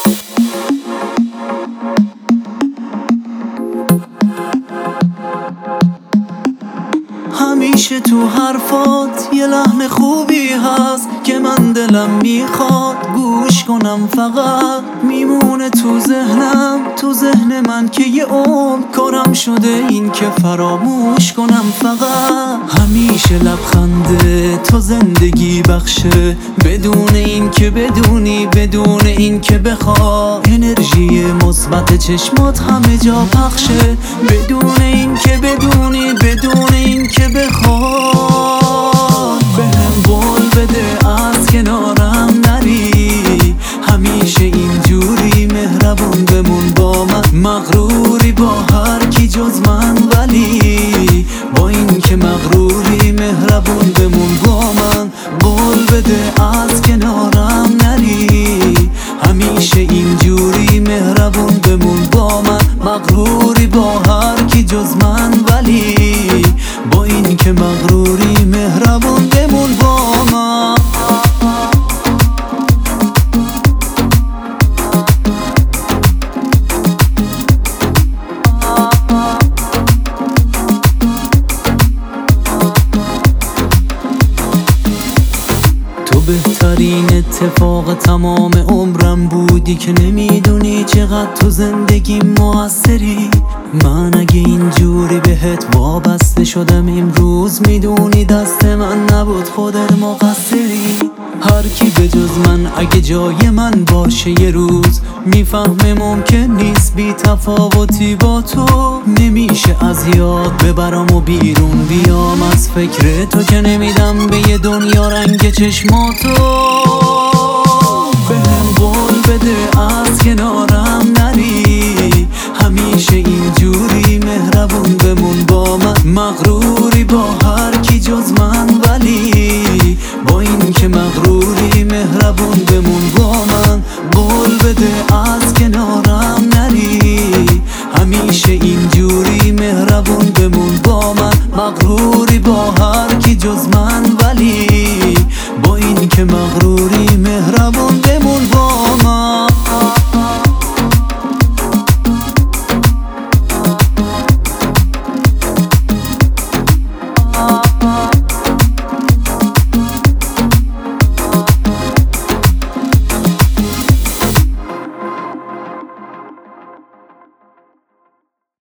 همیشه تو حرفات یه لحن خوبی هست که من دلم میخواد گوش کنم، فقط میمونه تو ذهن من که یه عمر کارم شده این که فراموش کنم. فقط همیشه لبخنده تو زندگی بخشه، بدون این که بدونی، بدون این که بخوای. انرژی مثبت چشمات همه جا پخشه، بدون این که بدونی، بدون این که بخوای. بهم قول بده از کنارم نری، همیشه اینجوری مهربون بمون با من. مغروری با هر کی جز من، ولی با این که مغروری مهربون بمون با من. قول بده از کنارم نری، همیشه اینجوری مهربون بمون با من. مغروری با هر کی جز من، ولی با این که مغروری مهربون بمون با من. تو بهترین اتفاق تمام عمرم بودی که نمیدونی چقدر تو زندگی موثری. من اگه اینجوری بهت وابسته شدم امروز، میدونی دست من نبود خودت مقصری. هر کی به جز من اگه جای من باشه یه روز، میفهمه ممکن نیست بی تفاوتی با تو. نمیشه از یاد ببرم و بیرون بیام از فکر تو، که نمیدم به یه دنیا رنگ چشماتو. بهم قول بده از کنارم نری، همیشه اینجوری مهربون بمون با من. مغروری با هر کی جز من، ولی با این که مغروری مهربون بمون با من. قول بده از کنارم نری، همیشه اینجوری مهربون بمون با من. مغروری با هر کی جز من، ولی با این که مغروری